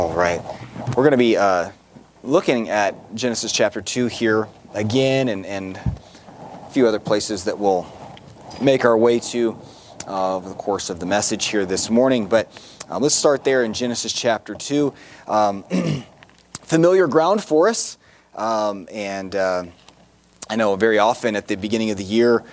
All right. We're going to be looking at Genesis chapter 2 here again and a few other places that we'll make our way to over the course of the message here this morning. But let's start there in Genesis chapter 2. Familiar ground for us. And I know very often at the beginning of the year,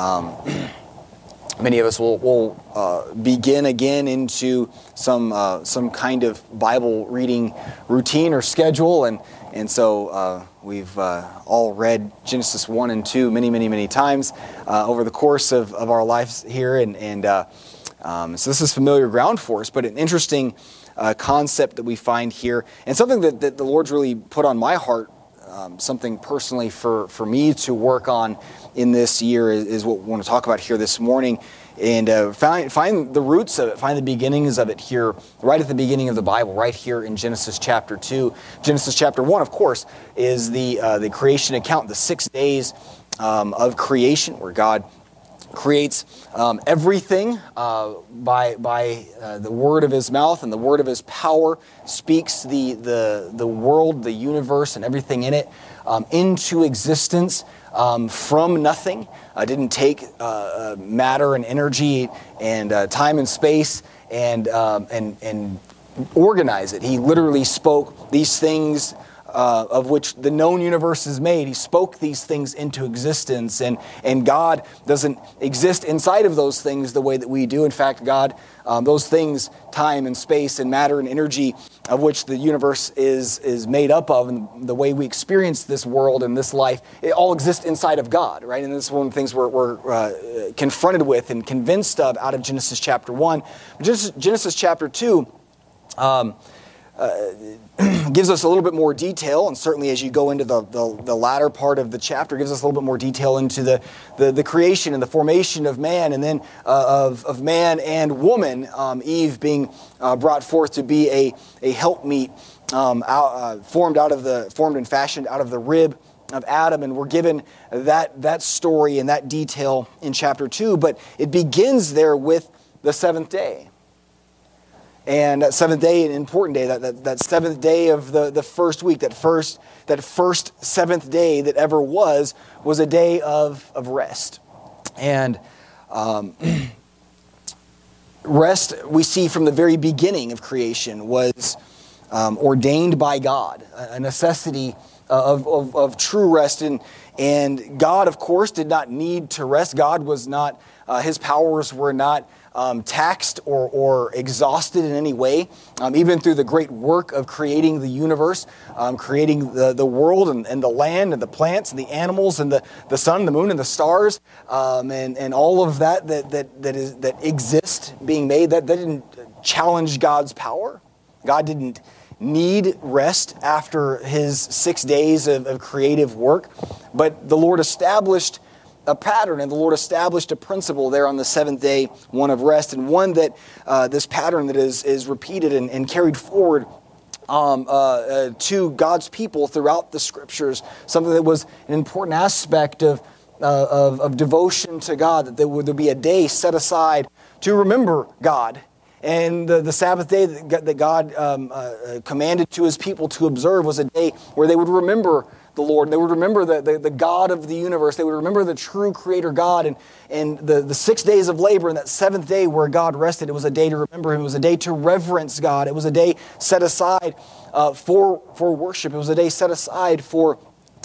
many of us will begin again into some kind of Bible reading routine or schedule, and so we've all read Genesis 1 and 2 many times over the course of our lives here, and so this is familiar ground for us, but an interesting concept that we find here, and something that the Lord's really put on my heart, something personally for me to work on in this year is what we want to talk about here this morning, and find the roots of it, find the beginnings of it here, right at the beginning of the Bible, right here in Genesis chapter 2. Genesis chapter 1, of course, is the creation account, the 6 days of creation, where God creates everything by the word of His mouth, and the word of His power speaks the world, the universe, and everything in it into existence from nothing. Didn't take matter and energy and time and space and organize it. He literally spoke these things of which the known universe is made. He spoke these things into existence, and God doesn't exist inside of those things the way that we do. In fact, God, those things, time and space and matter and energy of which the universe is made up of, and the way we experience this world and this life, it all exists inside of God, right? And this is one of the things we're confronted with and convinced of out of Genesis chapter 1. Genesis chapter 2 gives us a little bit more detail, and certainly as you go into the latter part of the chapter, gives us a little bit more detail into the creation and the formation of man, and then of man and woman, Eve being brought forth to be a helpmeet, formed and fashioned out of the rib of Adam, and we're given that story and that detail in chapter 2, but it begins there with the seventh day. And that seventh day, an important day, that seventh day of the first week, that first seventh day that ever was a day of rest. And rest, we see from the very beginning of creation, was ordained by God, a necessity of true rest. And God, of course, did not need to rest. God was not, His powers were not taxed or exhausted in any way, even through the great work of creating the universe, creating the world and the land and the plants and the animals and the sun, the moon, and the stars, and all of that exists being made. That didn't challenge God's power. God didn't need rest after His 6 days of creative work, but the Lord established a pattern, and the Lord established a principle there on the seventh day, one of rest, and one that this pattern that is repeated and carried forward to God's people throughout the Scriptures, something that was an important aspect of devotion to God, that there would be a day set aside to remember God. And the Sabbath day that God commanded to His people to observe was a day where they would remember the Lord. They would remember the God of the universe. They would remember the true Creator God. And the 6 days of labor and that seventh day where God rested, it was a day to remember Him. It was a day to reverence God. It was a day set aside for worship. It was a day set aside for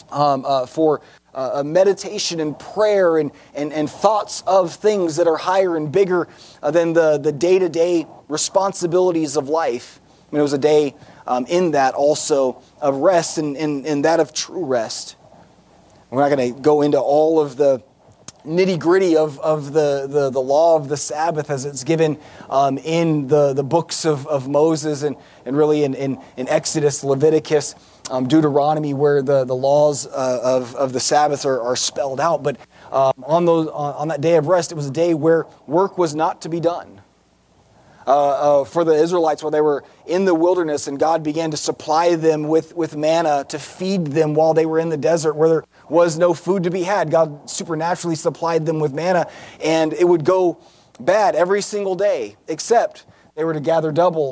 meditation and prayer and thoughts of things that are higher and bigger than the day-to-day responsibilities of life. I mean, it was a day in that also of rest and that of true rest. We're not going to go into all of the nitty-gritty of the law of the Sabbath as it's given in the books of Moses and really in Exodus, Leviticus, Deuteronomy, where the laws of the Sabbath are spelled out. But on that day of rest, it was a day where work was not to be done. For the Israelites, while they were in the wilderness and God began to supply them with manna to feed them while they were in the desert where there was no food to be had. God supernaturally supplied them with manna, and it would go bad every single day, except they were to gather double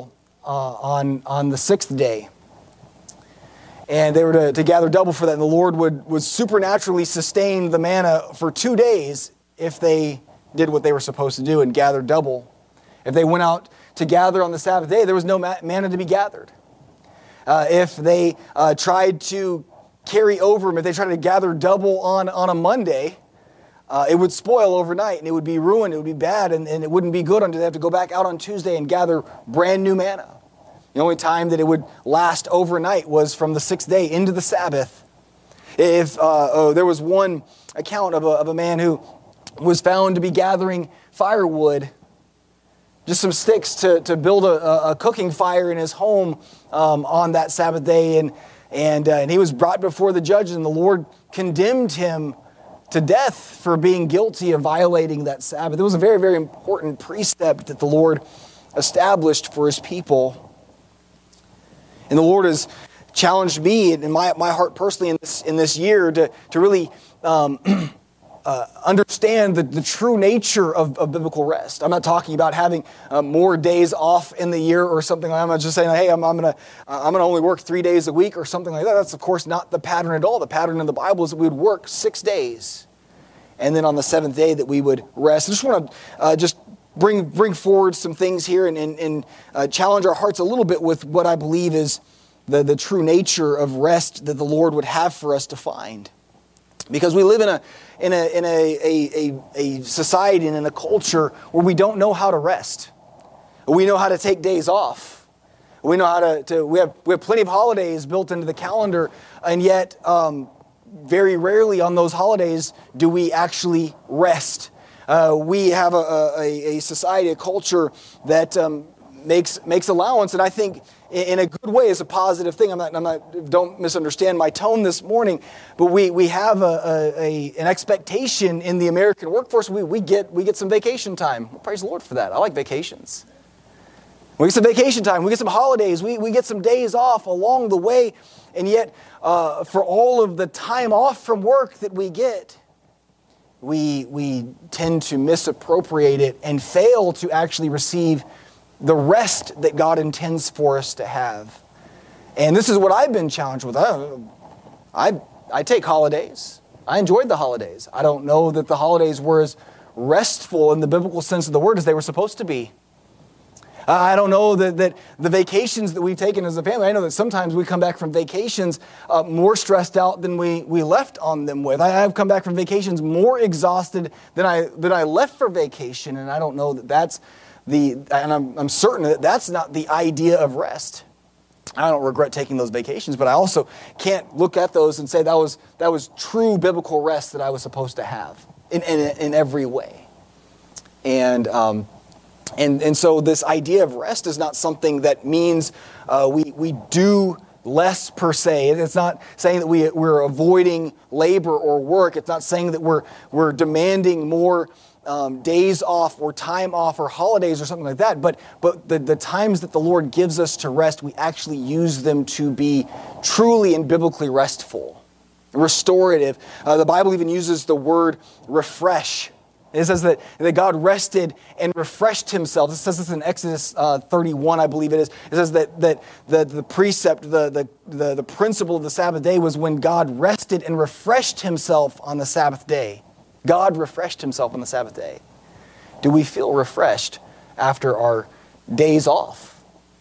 on the sixth day. And they were to gather double for that. And the Lord would supernaturally sustain the manna for 2 days if they did what they were supposed to do and gathered double. If they went out to gather on the Sabbath day, there was no manna to be gathered. If they tried to carry over, if they tried to gather double on a Monday, it would spoil overnight and it would be ruined, it would be bad, and it wouldn't be good until they have to go back out on Tuesday and gather brand new manna. The only time that it would last overnight was from the sixth day into the Sabbath. If there was one account of a man who was found to be gathering firewood, just some sticks to build a cooking fire in his home on that Sabbath day, and he was brought before the judge, and the Lord condemned him to death for being guilty of violating that Sabbath. It was a very, very important precept that the Lord established for His people. And the Lord has challenged me and my heart personally in this year to really understand the true nature of biblical rest. I'm not talking about having more days off in the year or something like that. I'm not just saying, hey, I'm gonna only work 3 days a week or something like that. That's of course not the pattern at all. The pattern in the Bible is that we would work 6 days, and then on the seventh day that we would rest. I just want to bring forward some things here and challenge our hearts a little bit with what I believe is the true nature of rest that the Lord would have for us to find. Because we live in a society and in a culture where we don't know how to rest. We know how to take days off. We know how we have plenty of holidays built into the calendar, and yet very rarely on those holidays do we actually rest. We have a society, a culture that makes allowance, and I think in a good way is a positive thing. I'm not. Don't misunderstand my tone this morning, but we have an expectation in the American workforce. We get some vacation time. Praise the Lord for that. I like vacations. We get some vacation time. We get some holidays. We get some days off along the way, and yet for all of the time off from work that we get, we tend to misappropriate it and fail to actually receive the rest that God intends for us to have. And this is what I've been challenged with. I take holidays. I enjoyed the holidays. I don't know that the holidays were as restful in the biblical sense of the word as they were supposed to be. I don't know that the vacations that we've taken as a family, I know that sometimes we come back from vacations more stressed out than we left on them with. I've come back from vacations more exhausted than I left for vacation, and I don't know that that's and I'm certain that that's not the idea of rest. I don't regret taking those vacations, but I also can't look at those and say that was true biblical rest that I was supposed to have in every way. And so this idea of rest is not something that means we do less per se. It's not saying that we're avoiding labor or work. It's not saying that we're demanding more days off or time off or holidays or something like that. But the times that the Lord gives us to rest, we actually use them to be truly and biblically restful, restorative. The Bible even uses the word refresh. It says that God rested and refreshed Himself. It says this in Exodus 31, I believe it is. It says that the precept, the principle of the Sabbath day was when God rested and refreshed Himself on the Sabbath day. God refreshed Himself on the Sabbath day. Do we feel refreshed after our days off?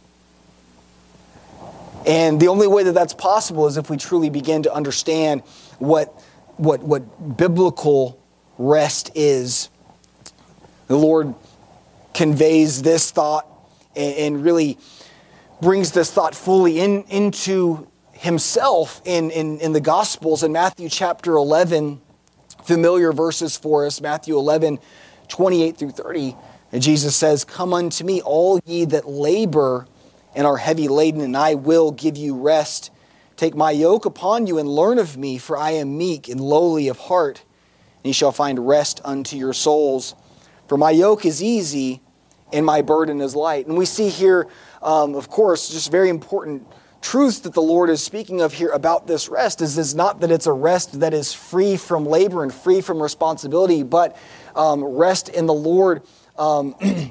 And the only way that that's possible is if we truly begin to understand what biblical rest is. The Lord conveys this thought and really brings this thought fully into Himself in the Gospels. In Matthew chapter 11, familiar verses for us, Matthew 11, 28 through 30. And Jesus says, "Come unto me, all ye that labor and are heavy laden, and I will give you rest. Take my yoke upon you and learn of me, for I am meek and lowly of heart, and ye shall find rest unto your souls. For my yoke is easy and my burden is light." And we see here, of course, just very important truth that the Lord is speaking of here about this rest is not that it's a rest that is free from labor and free from responsibility, but rest in the Lord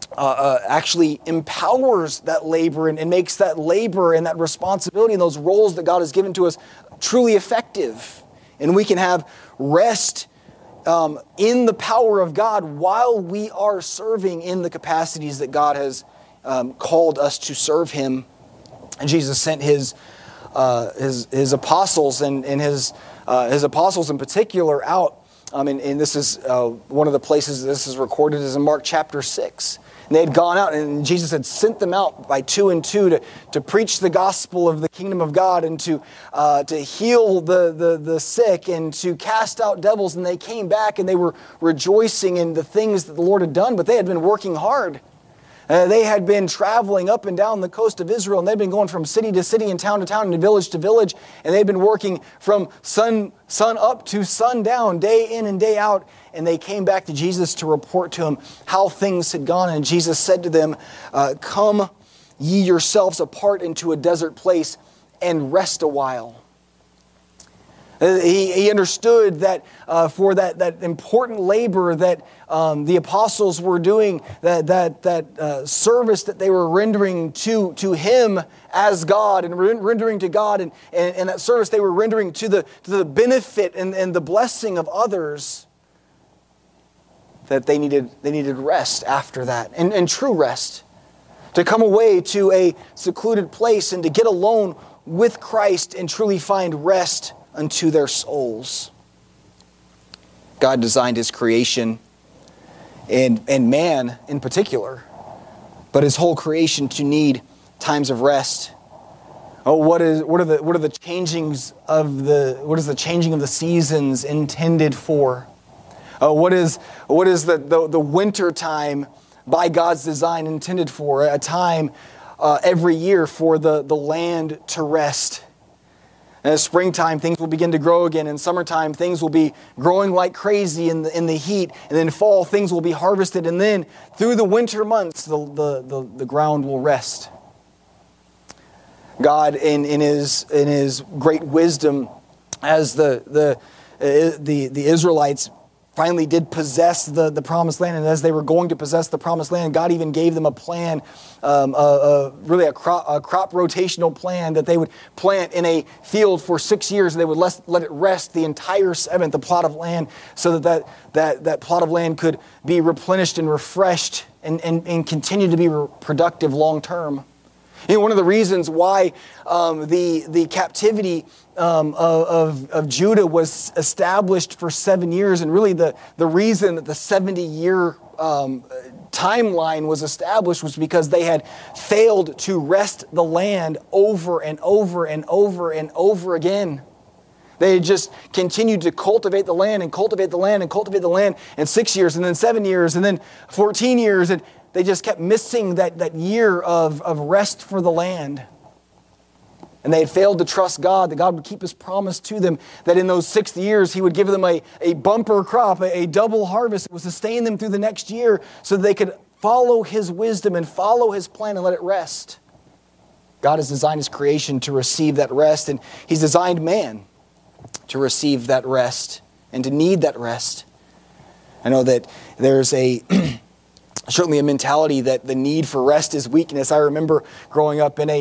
actually empowers that labor and makes that labor and that responsibility and those roles that God has given to us truly effective. And we can have rest in the power of God while we are serving in the capacities that God has called us to serve Him. And Jesus sent His apostles and His apostles in particular out. And this is one of the places this is recorded is in Mark chapter 6. And they had gone out, and Jesus had sent them out by 2 and 2 to preach the gospel of the kingdom of God and to heal the sick and to cast out devils. And they came back and they were rejoicing in the things that the Lord had done, but they had been working hard. They had been traveling up and down the coast of Israel, and they'd been going from city to city and town to town and village to village, and they'd been working from sun up to sundown, day in and day out, and they came back to Jesus to report to Him how things had gone. And Jesus said to them, "Come ye yourselves apart into a desert place and rest a while." He understood that for that important labor that the apostles were doing, that service that they were rendering to Him as God and rendering to God, and that service they were rendering to the benefit and the blessing of others, that they needed rest after that, and true rest. To come away to a secluded place and to get alone with Christ and truly find rest unto their souls. God designed His creation and man in particular, but His whole creation to need times of rest. Oh, what is the changing of the seasons intended for? What is the winter time by God's design intended for? A time every year for the land to rest. And in springtime, things will begin to grow again. In summertime, things will be growing like crazy in the heat. And then fall, things will be harvested. And then through the winter months, the ground will rest. God, in His great wisdom, as the Israelites finally did possess the promised land, and as they were going to possess the promised land, God even gave them a plan, really a crop rotational plan, that they would plant in a field for 6 years, and they would let it rest the entire seventh, the plot of land, so that plot of land could be replenished and refreshed and continue to be productive long term. You know, one of the reasons why the captivity of Judah was established for 7 years, and really the reason that the 70-year timeline was established, was because they had failed to rest the land over and over and over and over again. They had just continued to cultivate the land and cultivate the land and cultivate the land, and 6 years, and then 7 years, and then 14 years, and they just kept missing that year of rest for the land. And they had failed to trust God, that God would keep His promise to them, that in those 6 years He would give them a bumper crop, a double harvest that would sustain them through the next year, so that they could follow His wisdom and follow His plan and let it rest. God has designed His creation to receive that rest, and He's designed man to receive that rest and to need that rest. I know that there's certainly a mentality that the need for rest is weakness. I remember growing up in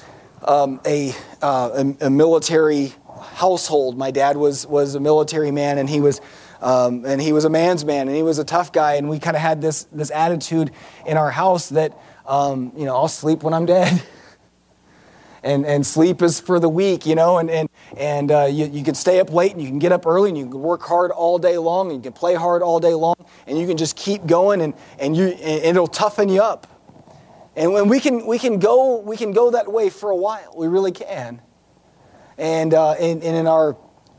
a military household. My dad was a military man, and he was a man's man, and he was a tough guy. And we kind of had this attitude in our house that I'll sleep when I'm dead. And sleep is for the weak, and you can stay up late and you can get up early and you can work hard all day long and you can play hard all day long and you can just keep going and it'll toughen you up. And when we can go that way for a while, we really can. And in our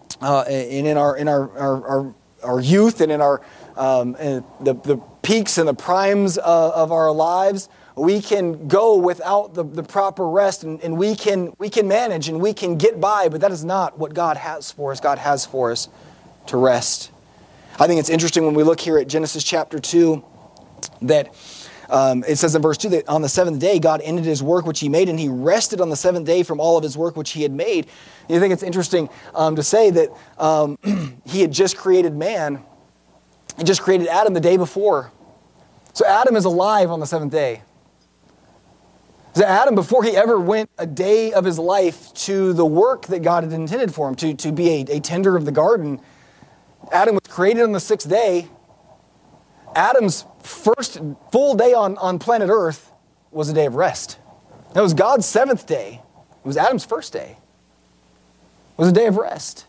youth and in our the peaks and the primes of our lives, we can go without the proper rest, and we can manage and we can get by, but that is not what God has for us. God has for us to rest. I think it's interesting when we look here at Genesis chapter 2 that it says in verse 2 that on the seventh day God ended His work which He made, and He rested on the seventh day from all of His work which He had made. And I think it's interesting to say that He had just created man. He just created Adam the day before. So Adam is alive on the seventh day. So Adam, before he ever went a day of his life to the work that God had intended for him, to be a tender of the garden, Adam was created on the sixth day. Adam's first full day on planet Earth was a day of rest. That was God's seventh day. It was Adam's first day. It was a day of rest.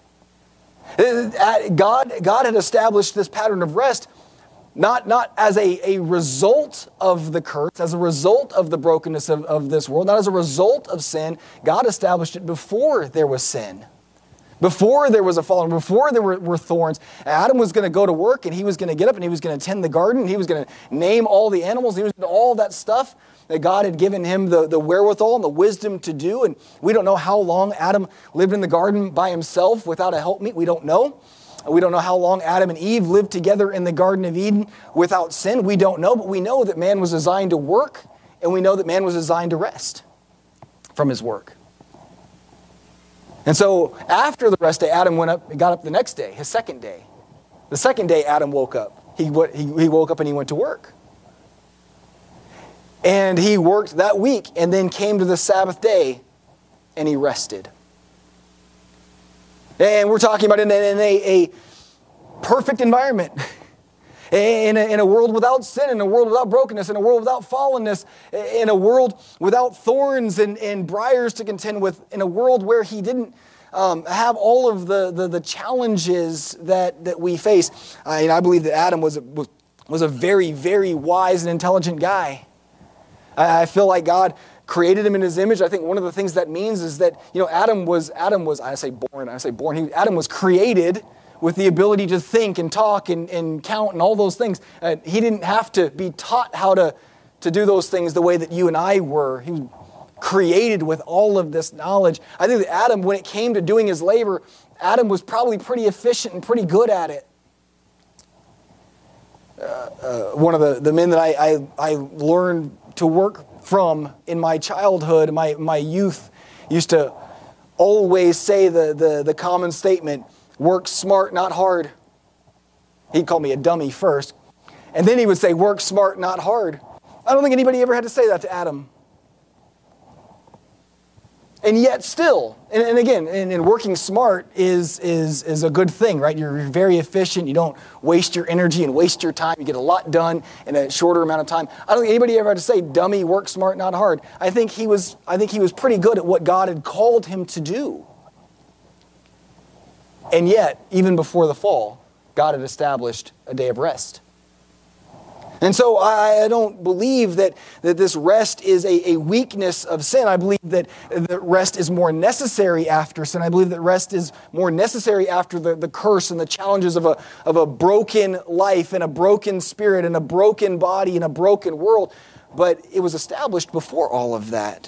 God had established this pattern of rest not as a result of the curse, as a result of the brokenness of this world, not as a result of sin. God established it before there was sin. Before there was a fall, before there were thorns. Adam was going to go to work, and he was going to get up, and he was going to tend the garden. He was going to name all the animals. He was going to do all that stuff that God had given him the wherewithal and the wisdom to do. And we don't know how long Adam lived in the garden by himself without a helpmeet. We don't know. We don't know how long Adam and Eve lived together in the Garden of Eden without sin. We don't know, but we know that man was designed to work, and we know that man was designed to rest from his work. And so after the rest day, Adam got up the next day, his second day. The second day, Adam woke up. He woke up and he went to work. And he worked that week and then came to the Sabbath day and he rested. And we're talking about in a perfect environment. In a world without sin, in a world without brokenness, in a world without fallenness, in a world without thorns and briars to contend with, in a world where he didn't have all of the challenges that we face. I believe that Adam was a very, very wise and intelligent guy. I feel like God created him in his image. I think one of the things that means is that, Adam was Adam was created with the ability to think and talk and count and all those things. He didn't have to be taught how to do those things the way that you and I were. He was created with all of this knowledge. I think that Adam, when it came to doing his labor, Adam was probably pretty efficient and pretty good at it. One of the men that I learned to work from in my childhood, my youth, used to always say the common statement, work smart, not hard. He'd call me a dummy first. And then he would say, work smart, not hard. I don't think anybody ever had to say that to Adam. And yet still, and again, and working smart is a good thing, right? You're very efficient. You don't waste your energy and waste your time. You get a lot done in a shorter amount of time. I don't think anybody ever had to say, dummy, work smart, not hard. I think he was pretty good at what God had called him to do. And yet, even before the fall, God had established a day of rest. And so I don't believe that this rest is a weakness of sin. I believe that rest is more necessary after sin. I believe that rest is more necessary after the curse and the challenges of a broken life and a broken spirit and a broken body and a broken world. But it was established before all of that.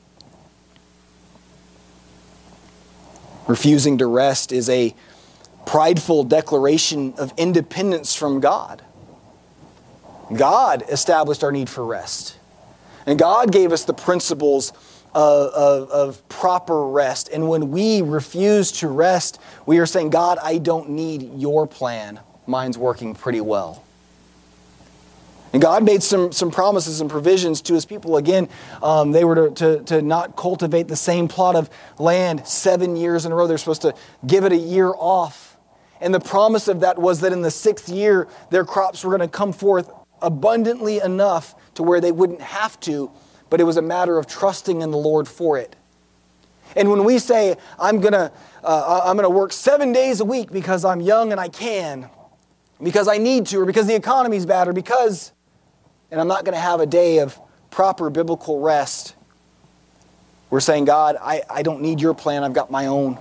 Refusing to rest is a prideful declaration of independence from God. God established our need for rest. And God gave us the principles of proper rest. And when we refuse to rest, we are saying, God, I don't need your plan. Mine's working pretty well. And God made some promises and provisions to his people. Again, they were to not cultivate the same plot of land 7 years in a row. They're supposed to give it a year off. And the promise of that was that in the 6th year, their crops were going to come forth abundantly enough to where they wouldn't have to, but it was a matter of trusting in the Lord for it. And when we say, I'm gonna work 7 days a week because I'm young and I can, because I need to, or because the economy's bad, or because, and I'm not going to have a day of proper biblical rest, we're saying, God, I don't need your plan, I've got my own.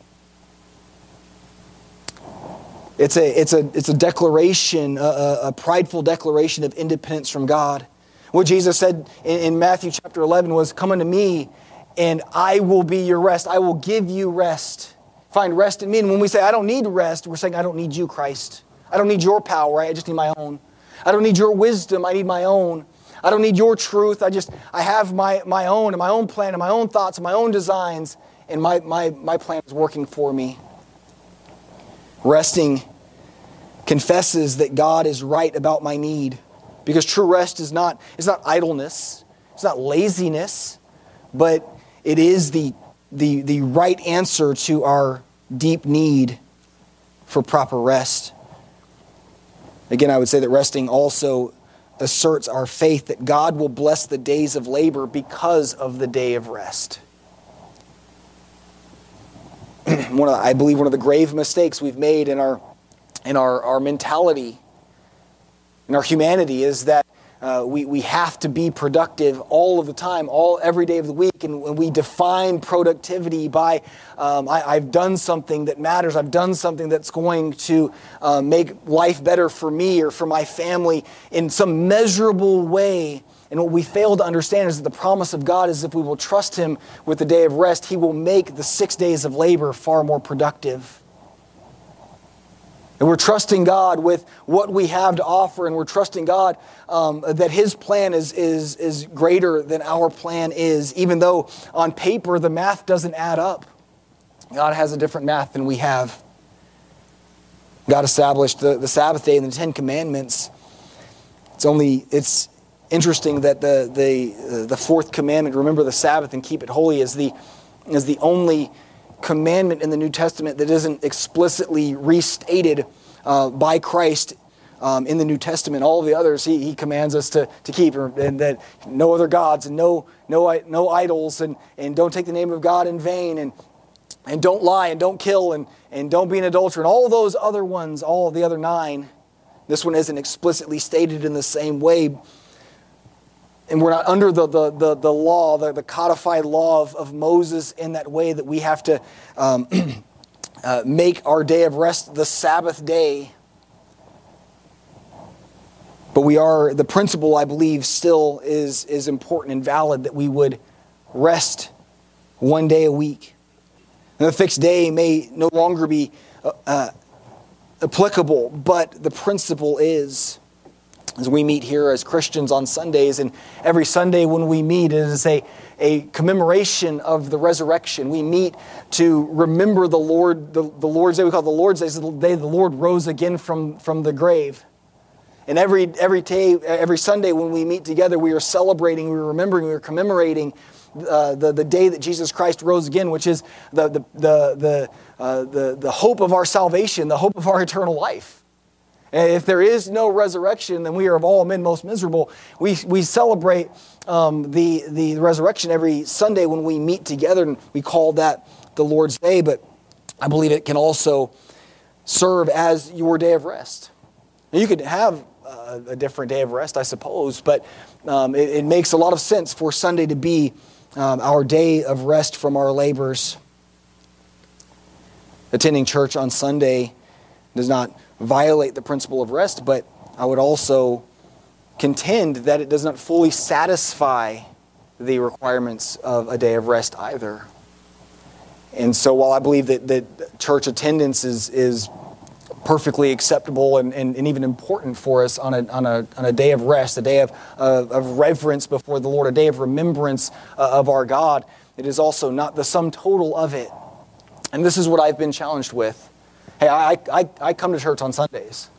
It's a declaration, a prideful declaration of independence from God. What Jesus said in Matthew chapter 11 was, come unto me and I will be your rest. I will give you rest. Find rest in me. And when we say, I don't need rest, we're saying, I don't need you, Christ. I don't need your power. I just need my own. I don't need your wisdom. I need my own. I don't need your truth. I have my own and my own plan and my own thoughts and my own designs. And my plan is working for me. Resting confesses that God is right about my need Because true rest is not idleness, it's not laziness, but it is the right answer to our deep need for proper rest. Again, I would say that resting also asserts our faith that God will bless the days of labor because of the day of rest. I believe one of the grave mistakes we've made in our mentality, in our humanity, is that we have to be productive all of the time, every day of the week, and we define productivity by I've done something that matters. I've done something that's going to make life better for me or for my family in some measurable way. And what we fail to understand is that the promise of God is if we will trust Him with the day of rest, He will make the 6 days of labor far more productive. And we're trusting God with what we have to offer, and we're trusting God that His plan is greater than our plan is, even though on paper the math doesn't add up. God has a different math than we have. God established the Sabbath day in the Ten Commandments. It's interesting that the fourth commandment, remember the Sabbath and keep it holy, is the only commandment in the New Testament that isn't explicitly restated by Christ in the New Testament. All of the others he commands us to keep, and that no other gods and no idols, and don't take the name of God in vain, and don't lie and don't kill and don't be an adulterer, and all those other ones, all of the other 9. This one isn't explicitly stated in the same way. And we're not under the law, the codified law of Moses in that way that we have to make our day of rest the Sabbath day. But the principle, I believe, still is important and valid, that we would rest one day a week. And the fixed day may no longer be applicable, but the principle is. As we meet here as Christians on Sundays, and every Sunday when we meet, it is a commemoration of the resurrection. We meet to remember the Lord's Day. We call it the Lord's Day. It's the day the Lord rose again from the grave. And every Sunday when we meet together, we are celebrating, we're remembering, we're commemorating the day that Jesus Christ rose again, which is the hope of our salvation, the hope of our eternal life. And if there is no resurrection, then we are of all men most miserable. We celebrate the resurrection every Sunday when we meet together, and we call that the Lord's Day. But I believe it can also serve as your day of rest. Now, you could have a different day of rest, I suppose, but it makes a lot of sense for Sunday to be our day of rest from our labors. Attending church on Sunday does not violate the principle of rest, but I would also contend that it does not fully satisfy the requirements of a day of rest either. And so while I believe that church attendance is perfectly acceptable and even important for us on a day of rest, a day of reverence before the Lord, a day of remembrance of our God, it is also not the sum total of it. And this is what I've been challenged with. Hey, I come to church on Sundays.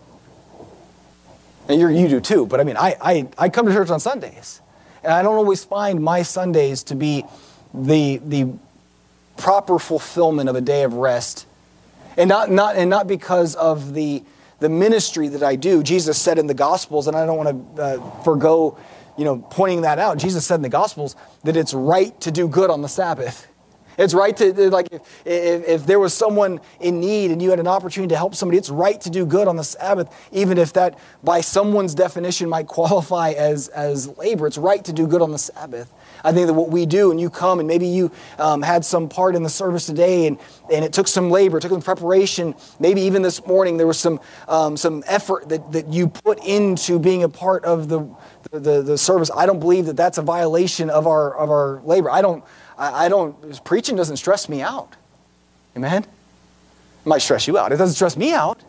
And you do too, but I mean, I come to church on Sundays. And I don't always find my Sundays to be the proper fulfillment of a day of rest. And not because of the ministry that I do. Jesus said in the Gospels, and I don't want to forgo pointing that out. Jesus said in the Gospels that it's right to do good on the Sabbath. It's right to, like, if there was someone in need and you had an opportunity to help somebody, it's right to do good on the Sabbath, even if that, by someone's definition, might qualify as labor. It's right to do good on the Sabbath. I think that what we do, and you come, and maybe you had some part in the service today, and it took some labor, it took some preparation. Maybe even this morning there was some effort that you put into being a part of the service. I don't believe that that's a violation of our labor. Preaching doesn't stress me out. Amen? It might stress you out. It doesn't stress me out.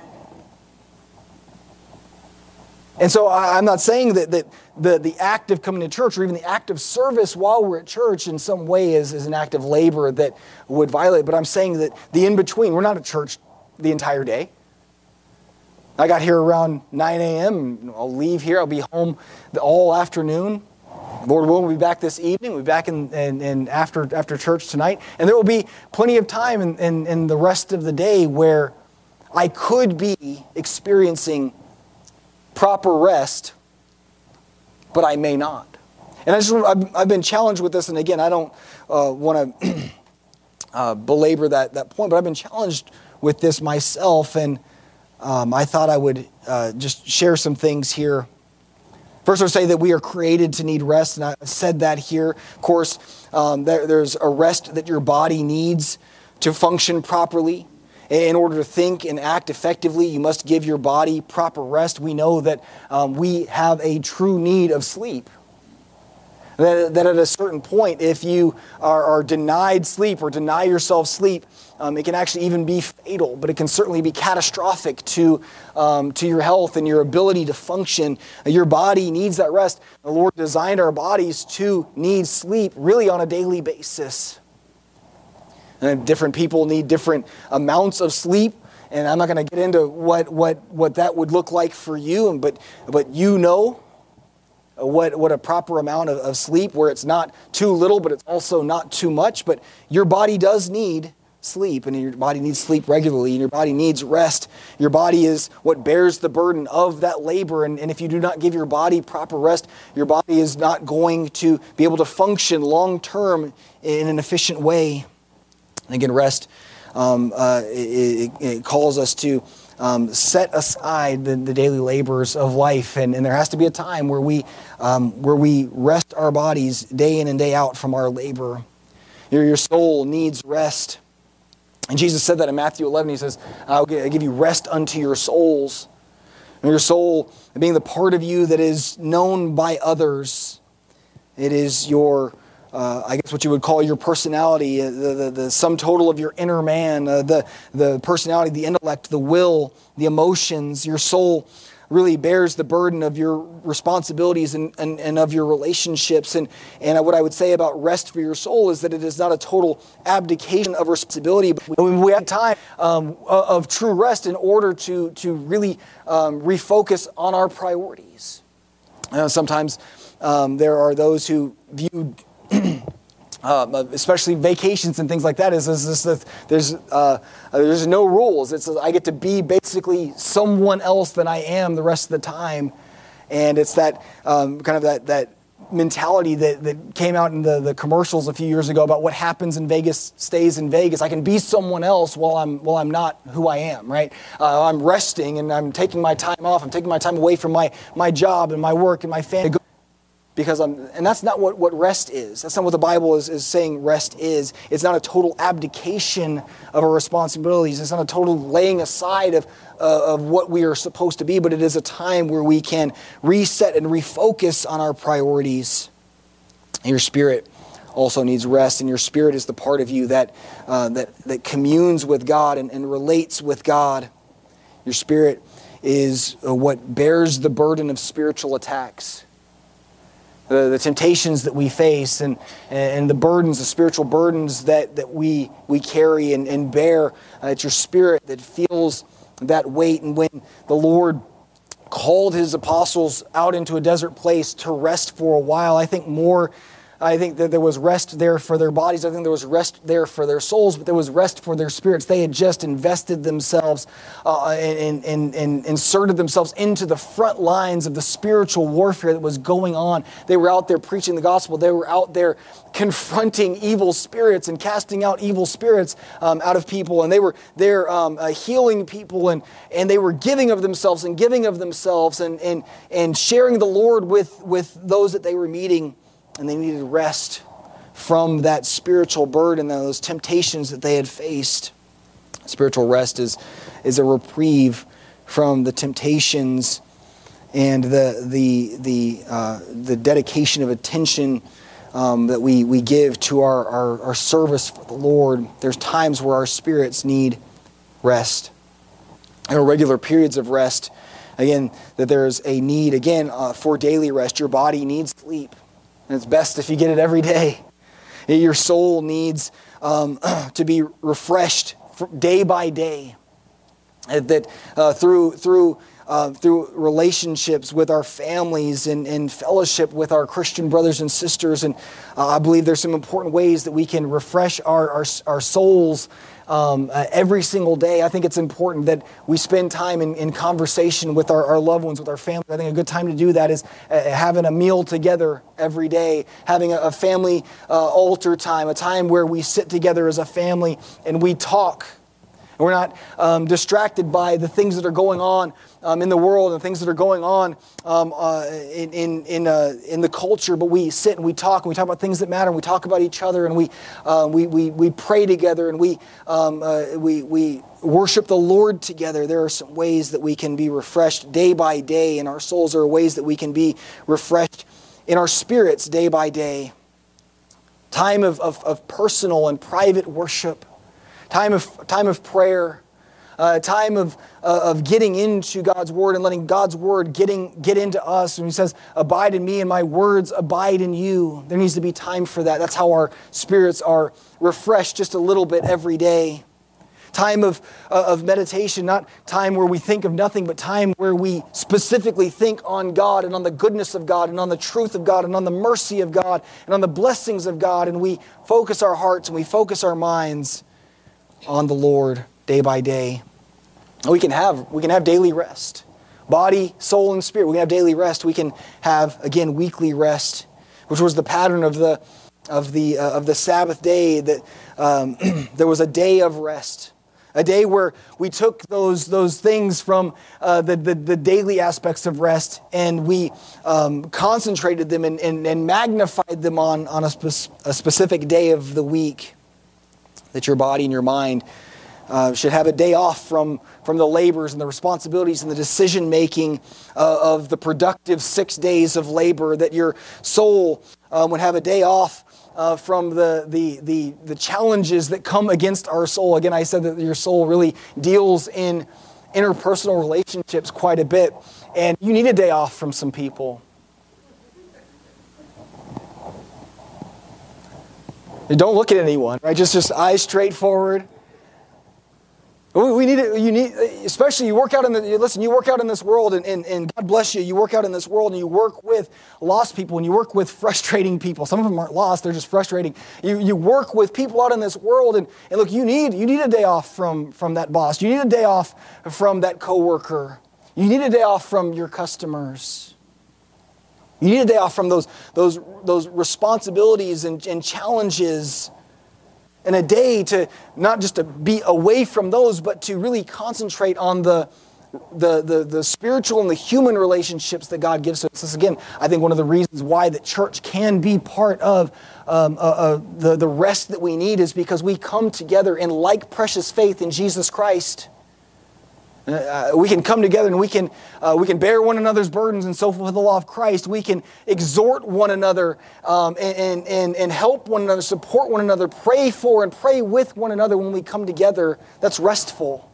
And so I'm not saying that the act of coming to church, or even the act of service while we're at church, in some way is an act of labor that would violate. But I'm saying that the in-between, we're not at church the entire day. I got here around 9 a.m. I'll leave here. I'll be home all afternoon. Lord willing, we'll be back this evening. We'll be back in after church tonight. And there will be plenty of time in the rest of the day where I could be experiencing proper rest, but I may not. And I've been challenged with this, and again, I don't want to belabor that point, but I've been challenged with this myself, and I thought I would just share some things here. First, I'll say that we are created to need rest, and I've said that here. Of course, there's a rest that your body needs to function properly. In order to think and act effectively, you must give your body proper rest. We know that we have a true need of sleep. That at a certain point, if you are denied sleep or deny yourself sleep, it can actually even be fatal, but it can certainly be catastrophic to your health and your ability to function. Your body needs that rest. The Lord designed our bodies to need sleep really on a daily basis. And different people need different amounts of sleep, and I'm not going to get into what that would look like for you, but you know what a proper amount of sleep, where it's not too little, but it's also not too much. But your body does need sleep, and your body needs sleep regularly, and your body needs rest. Your body is what bears the burden of that labor, and if you do not give your body proper rest, your body is not going to be able to function long-term in an efficient way. And again, rest, it calls us to set aside the daily labors of life, and there has to be a time where we rest our bodies day in and day out from our labor. Your soul needs rest. And Jesus said that in Matthew 11. He says, I'll give you rest unto your souls. And your soul being the part of you that is known by others. It is your, I guess what you would call your personality, the sum total of your inner man, the personality, the intellect, the will, the emotions. Your soul really bears the burden of your responsibilities and of your relationships. And what I would say about rest for your soul is that it is not a total abdication of responsibility, but we have time of true rest in order to really refocus on our priorities. Sometimes there are those who view especially vacations and things like that, there's no rules. It's I get to be basically someone else than I am the rest of the time, and it's that kind of that mentality that came out in the commercials a few years ago about what happens in Vegas stays in Vegas. I can be someone else while I'm not who I am, right? I'm resting and I'm taking my time off. I'm taking my time away from my job and my work and my family. And that's not what rest is. That's not what the Bible is saying rest is. It's not a total abdication of our responsibilities. It's not a total laying aside of what we are supposed to be, but it is a time where we can reset and refocus on our priorities. And your spirit also needs rest, and your spirit is the part of you that communes with God and relates with God. Your spirit is what bears the burden of spiritual attacks. The temptations that we face and the burdens, the spiritual burdens that we carry and bear. It's your spirit that feels that weight. And when the Lord called his apostles out into a desert place to rest for a while, I think that there was rest there for their bodies. I think there was rest there for their souls, but there was rest for their spirits. They had just invested themselves and inserted themselves into the front lines of the spiritual warfare that was going on. They were out there preaching the gospel. They were out there confronting evil spirits and casting out evil spirits out of people. And they were there healing people, and they were giving of themselves and sharing the Lord with those that they were meeting. And they needed rest from that spiritual burden, those temptations that they had faced. Spiritual rest is a reprieve from the temptations and the dedication of attention that we give to our service for the Lord. There's times where our spirits need rest. There are regular periods of rest. Again, that there's a need, for daily rest. Your body needs sleep. And it's best if you get it every day. Your soul needs to be refreshed day by day. that through relationships with our families and fellowship with our Christian brothers and sisters. And I believe there's some important ways that we can refresh our souls every single day. I think it's important that we spend time in conversation with our loved ones, with our family. I think a good time to do that is having a meal together every day, having a family altar time, a time where we sit together as a family and we talk. We're not distracted by the things that are going on in the world and things that are going on in the culture, but we sit and we talk about things that matter, and we talk about each other, and we pray together, and we worship the Lord together. There are some ways that we can be refreshed day by day in our souls. There are ways that we can be refreshed in our spirits day by day. Time of personal and private worship. Time of prayer, time of getting into God's Word and letting God's Word get into us. And He says, abide in me and my words abide in you. There needs to be time for that. That's how our spirits are refreshed just a little bit every day. Time of meditation, not time where we think of nothing, but time where we specifically think on God and on the goodness of God and on the truth of God and on the mercy of God and on the blessings of God. And we focus our hearts and we focus our minds on the Lord day by day. We can have daily rest. Body, soul, and spirit. We can have daily rest. We can have, again, weekly rest, which was the pattern of the Sabbath day, that there was a day of rest. A day where we took those things from the daily aspects of rest, and we concentrated them and magnified them on a specific day of the week. That your body and your mind should have a day off from the labors and the responsibilities and the decision-making of the productive 6 days of labor. That your soul would have a day off from the challenges that come against our soul. Again, I said that your soul really deals in interpersonal relationships quite a bit. And you need a day off from some people. Don't look at anyone, right? Just eyes straight forward. We need it. You need, especially you work out in you work out in this world, and God bless you. You work out in this world, and you work with lost people, and you work with frustrating people. Some of them aren't lost; they're just frustrating. You work with people out in this world, and look, you need a day off from that boss. You need a day off from that coworker. You need a day off from your customers. You need a day off from those responsibilities and challenges, and a day to not just to be away from those, but to really concentrate on the spiritual and the human relationships that God gives to us. This, again, I think one of the reasons why the church can be part of the rest that we need is because we come together in like precious faith in Jesus Christ. We can come together and we can bear one another's burdens and so fulfill the law of Christ. We can exhort one another and help one another, support one another, pray for and pray with one another when we come together. That's restful.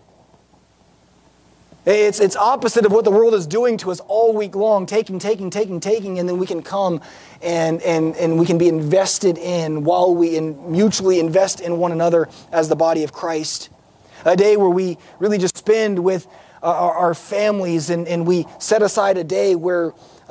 It's opposite of what the world is doing to us all week long, taking, and then we can come and we can be invested in while we mutually invest in one another as the body of Christ. A day where we really just spend with our families, and we set aside a day where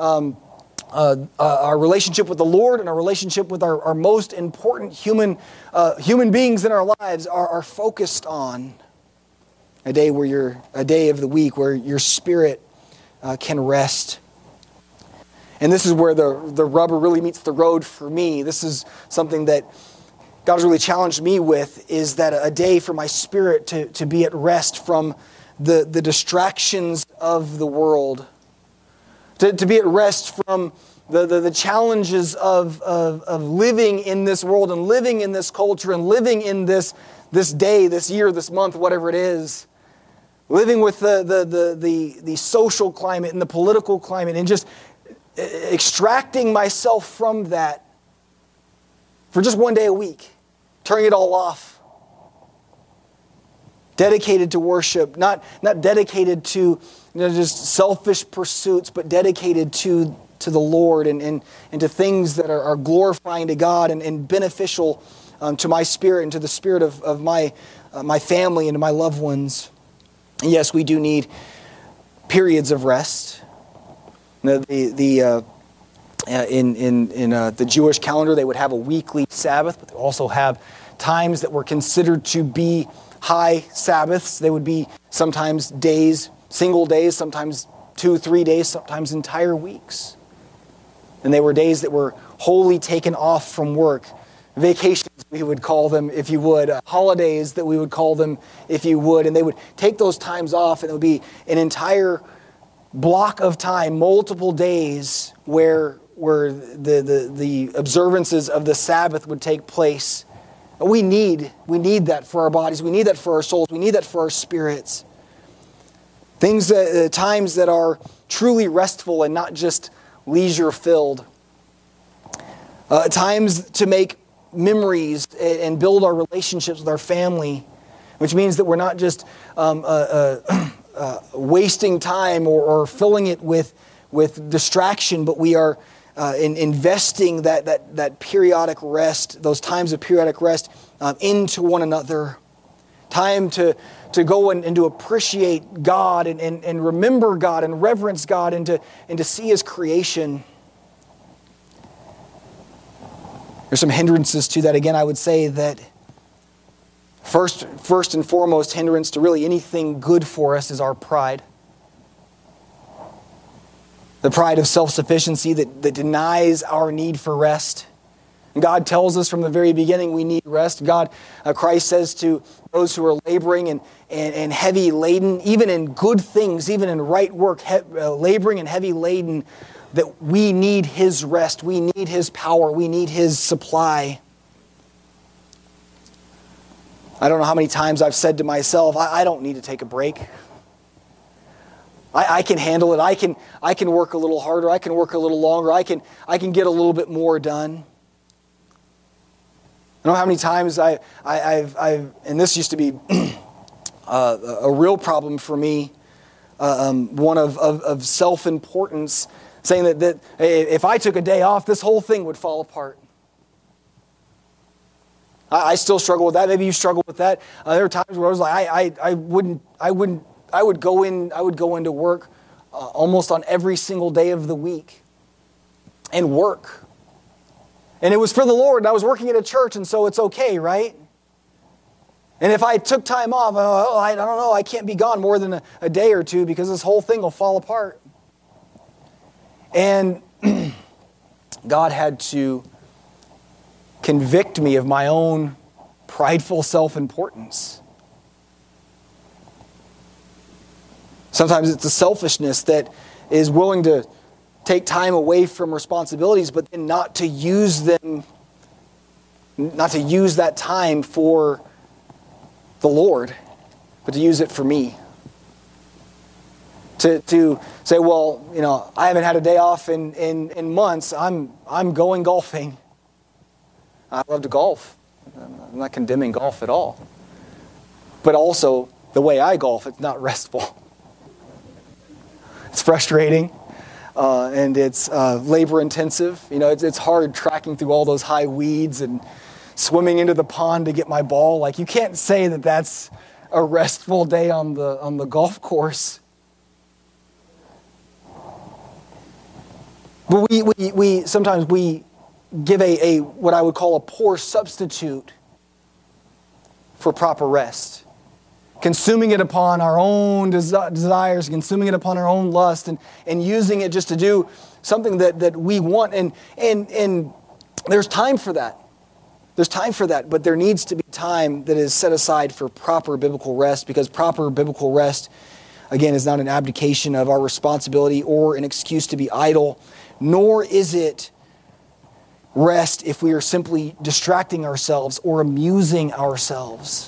our relationship with the Lord and our relationship with our most important human beings in our lives are focused on. A day of the week where your spirit can rest. And this is where the rubber really meets the road for me. This is something that God has really challenged me with, is that a day for my spirit to be at rest from the distractions of the world. To be at rest from the challenges of living in this world and living in this culture and living in this day, this year, this month, whatever it is. Living with the social climate and the political climate, and just extracting myself from that for just one day a week. Turning it all off. Dedicated to worship, not dedicated to just selfish pursuits, but dedicated to the Lord and to things that are glorifying to God and beneficial to my spirit and to the spirit of my family and to my loved ones. And yes, we do need periods of rest. In the Jewish calendar, they would have a weekly Sabbath, but they also have times that were considered to be high Sabbaths. They would be sometimes days, single days, sometimes 2-3 days, sometimes entire weeks. And they were days that were wholly taken off from work. Vacations, we would call them, if you would. Holidays, that we would call them, if you would. And they would take those times off, and it would be an entire block of time, multiple days, where the observances of the Sabbath would take place. We need that for our bodies. We need that for our souls. We need that for our spirits. Times that are truly restful and not just leisure-filled. Times to make memories and build our relationships with our family, which means that we're not just wasting time or filling it with distraction, but we are investing that periodic rest, those times of periodic rest, into one another. Time to go and to appreciate God and remember God and reverence God and to see His creation. There's some hindrances to that. Again, I would say that first and foremost hindrance to really anything good for us is our pride. The pride of self-sufficiency that denies our need for rest. God tells us from the very beginning we need rest. Christ says to those who are laboring and heavy laden, even in good things, even in right work, laboring and heavy laden, that we need His rest, we need His power, we need His supply. I don't know how many times I've said to myself, I don't need to take a break. I can handle it. I can work a little harder. I can work a little longer. I can get a little bit more done. I don't know how many times I've and this used to be a real problem for me, one of self-importance, saying that if I took a day off, this whole thing would fall apart. I still struggle with that. Maybe you struggle with that. There were times where I was like, I would go into work almost on every single day of the week and work. And it was for the Lord, and I was working at a church, and so it's okay, right? And if I took time off, I don't know, I can't be gone more than a day or two because this whole thing will fall apart. And God had to convict me of my own prideful self-importance. Sometimes it's the selfishness that is willing to take time away from responsibilities, but then not to use that time for the Lord, but to use it for me. To say, well, I haven't had a day off in months. I'm going golfing. I love to golf. I'm not condemning golf at all. But also, the way I golf, it's not restful. It's frustrating. And it's labor intensive. It's hard tracking through all those high weeds and swimming into the pond to get my ball. Like, you can't say that that's a restful day on the golf course. But we sometimes we give a what I would call a poor substitute for proper rest. Consuming it upon our own desires, consuming it upon our own lust, and using it just to do something that we want. And there's time for that. There's time for that, but there needs to be time that is set aside for proper biblical rest, because proper biblical rest, again, is not an abdication of our responsibility or an excuse to be idle, nor is it rest if we are simply distracting ourselves or amusing ourselves.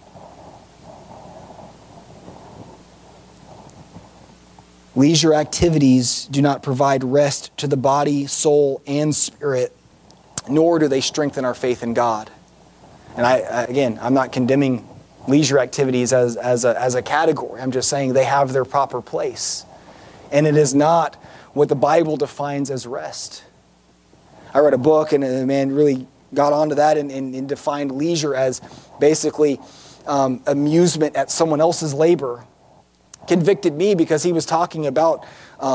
Leisure activities do not provide rest to the body, soul, and spirit, nor do they strengthen our faith in God. And I'm not condemning leisure activities as a category. I'm just saying they have their proper place. And it is not what the Bible defines as rest. I read a book, and a man really got onto that and defined leisure as basically amusement at someone else's labor. convicted me because he was talking about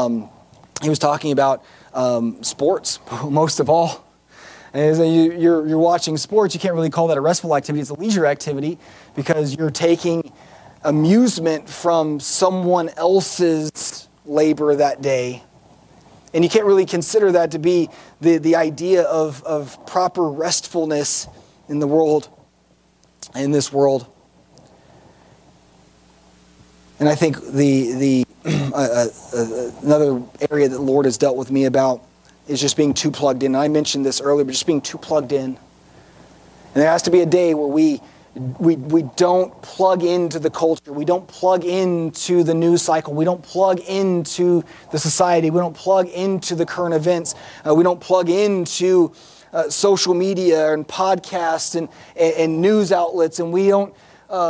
sports most of all. And as you're watching sports, you can't really call that a restful activity. It's a leisure activity because you're taking amusement from someone else's labor that day. And you can't really consider that to be the idea of proper restfulness in the world, in this world. And I think another area that the Lord has dealt with me about is just being too plugged in. I mentioned this earlier, but just being too plugged in. And there has to be a day where we don't plug into the culture. We don't plug into the news cycle. We don't plug into the society. We don't plug into the current events. We don't plug into social media and podcasts and news outlets. And we don't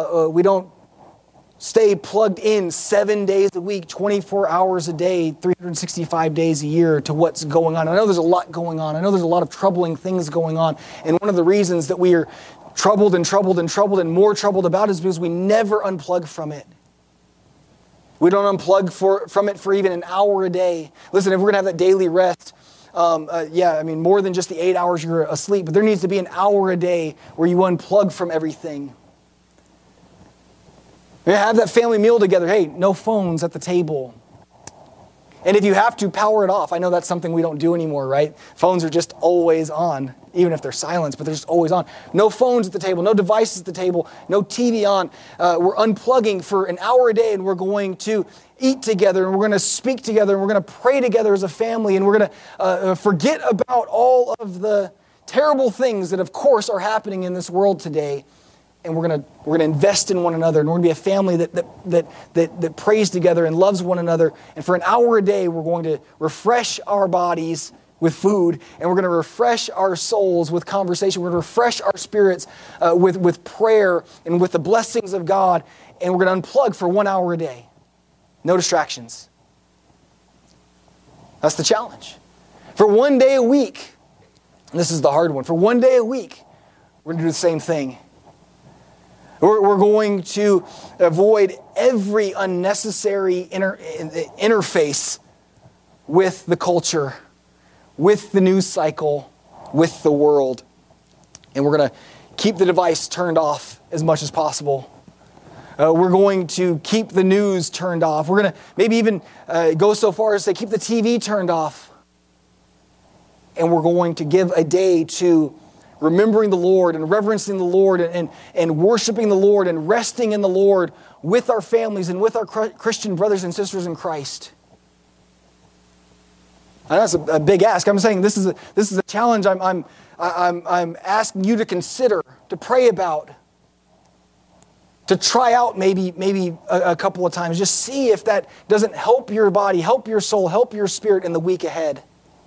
stay plugged in 7 days a week, 24 hours a day, 365 days a year to what's going on. I know there's a lot going on. I know there's a lot of troubling things going on. And one of the reasons that we are troubled and more troubled about is because we never unplug from it. We don't unplug from it for even an hour a day. Listen, if we're going to have that daily rest, more than just the 8 hours you're asleep, but there needs to be an hour a day where you unplug from everything. Have that family meal together. Hey, no phones at the table. And if you have to, power it off. I know that's something we don't do anymore, right? Phones are just always on, even if they're silenced, but they're just always on. No phones at the table, no devices at the table, no TV on. We're unplugging for an hour a day, and we're going to eat together, and we're going to speak together, and we're going to pray together as a family, and we're going to forget about all of the terrible things that, of course, are happening in this world today. And we're gonna invest in one another, and we're gonna be a family that prays together and loves one another. And for an hour a day, we're going to refresh our bodies with food, and we're going to refresh our souls with conversation. We're going to refresh our spirits with prayer and with the blessings of God. And we're going to unplug for 1 hour a day, no distractions. That's the challenge. For 1 day a week, and this is the hard one. For 1 day a week, we're going to do the same thing. We're going to avoid every unnecessary interface with the culture, with the news cycle, with the world. And we're going to keep the device turned off as much as possible. We're going to keep the news turned off. We're going to maybe even go so far as to say keep the TV turned off. And we're going to give a day to remembering the Lord and reverencing the Lord and worshiping the Lord and resting in the Lord with our families and with our Christian brothers and sisters in Christ. I know that's a big ask. I'm saying this is a challenge I'm asking you to consider, to pray about, to try out maybe a couple of times. Just see if that doesn't help your body, help your soul, help your spirit in the week ahead.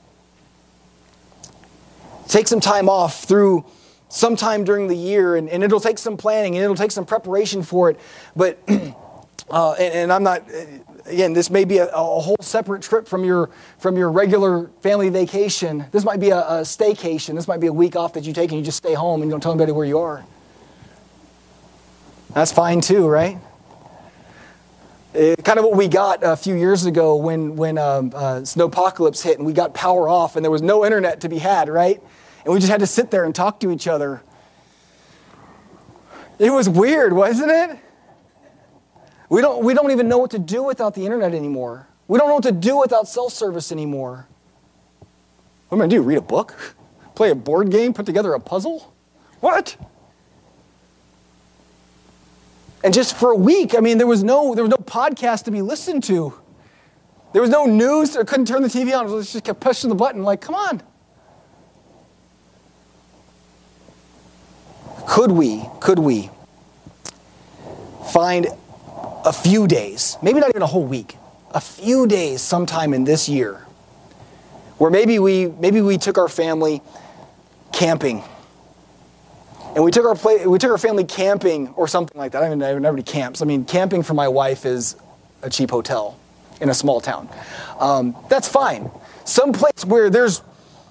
Take some time off through sometime during the year, and it'll take some planning, and it'll take some preparation for it. But, and I'm not, again, this may be a whole separate trip from your regular family vacation. This might be a staycation. This might be a week off that you take and you just stay home and you don't tell anybody where you are. That's fine too, right? Kind of what we got a few years ago when snowpocalypse hit and we got power off and there was no internet to be had, right? And we just had to sit there and talk to each other. It was weird, wasn't it? We don't even know what to do without the internet anymore. We don't know what to do without cell service anymore. What am I going to do? Read a book? Play a board game? Put together a puzzle? What? And just for a week, I mean, there was no podcast to be listened to. There was no news. I couldn't turn the TV on. I just kept pushing the button like, come on. Could we find a few days, maybe not even a whole week, a few days sometime in this year where maybe we took our family camping. And we took our family camping or something like that. I mean, nobody camps. I mean, camping for my wife is a cheap hotel in a small town. That's fine. Someplace where there's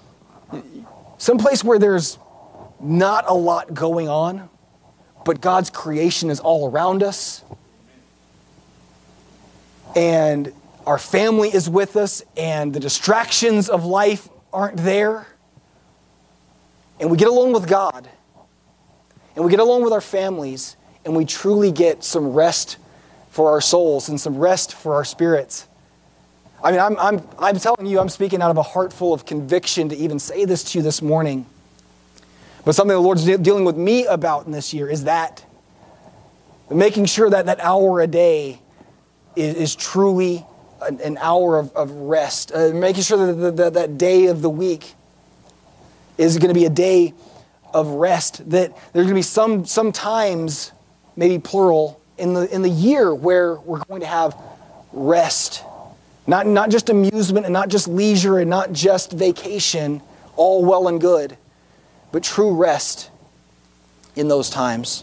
not a lot going on, but God's creation is all around us. and our family is with us, and the distractions of life aren't there, and we get alone with God, and we get alone with our families, and we truly get some rest for our souls and some rest for our spirits. I mean, I'm telling you, I'm speaking out of a heart full of conviction to even say this to you this morning. But something the Lord's dealing with me about in this year is that. Making sure that that hour a day is truly an hour of rest. Making sure that day of the week is going to be a day of rest. That there's going to be some times, maybe plural, in the year where we're going to have rest. Not just amusement and not just leisure and not just vacation, all well and good, but true rest in those times.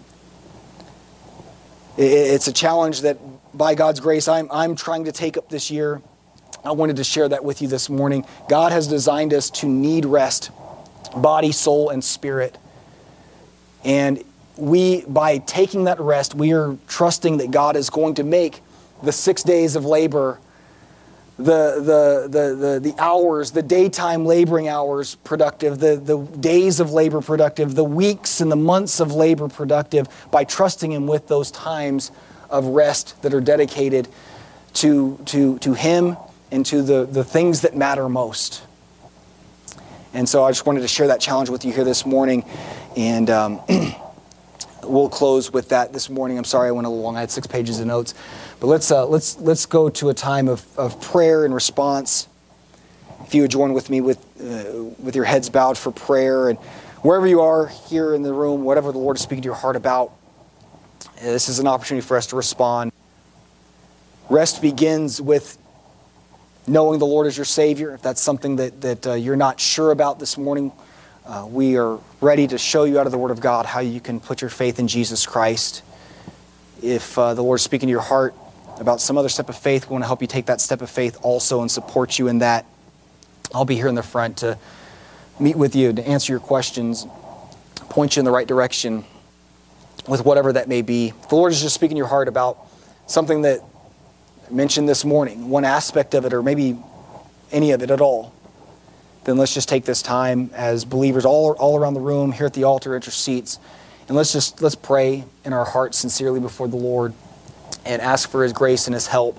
It's a challenge that, by God's grace, I'm trying to take up this year. I wanted to share that with you this morning. God has designed us to need rest, body, soul, and spirit. And by taking that rest, we are trusting that God is going to make the 6 days of labor, the hours, the daytime laboring hours productive, the days of labor productive, the weeks and the months of labor productive, by trusting Him with those times of rest that are dedicated to Him and to the things that matter most. And so I just wanted to share that challenge with you here this morning, and we'll close with that this morning. I'm sorry I went a little long. I had 6 pages of notes. But let's go to a time of prayer and response. If you would join with me with your heads bowed for prayer, and wherever you are here in the room, whatever the Lord is speaking to your heart about, this is an opportunity for us to respond. Rest begins with knowing the Lord as your Savior. If that's something that you're not sure about this morning, we are ready to show you out of the Word of God how you can put your faith in Jesus Christ. If the Lord is speaking to your heart about some other step of faith, we want to help you take that step of faith also and support you in that. I'll be here in the front to meet with you, to answer your questions, point you in the right direction with whatever that may be. If the Lord is just speaking to your heart about something that I mentioned this morning, one aspect of it, or maybe any of it at all, then let's just take this time as believers all around the room, here at the altar, at your seats, and let's pray in our hearts sincerely before the Lord and ask for His grace and His help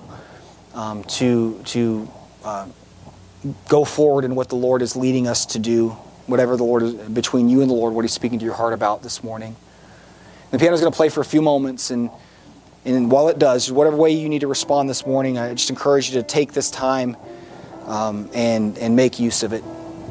to go forward in what the Lord is leading us to do, whatever the Lord is, between you and the Lord, what He's speaking to your heart about this morning. The piano's going to play for a few moments, and while it does, whatever way you need to respond this morning, I just encourage you to take this time and make use of it.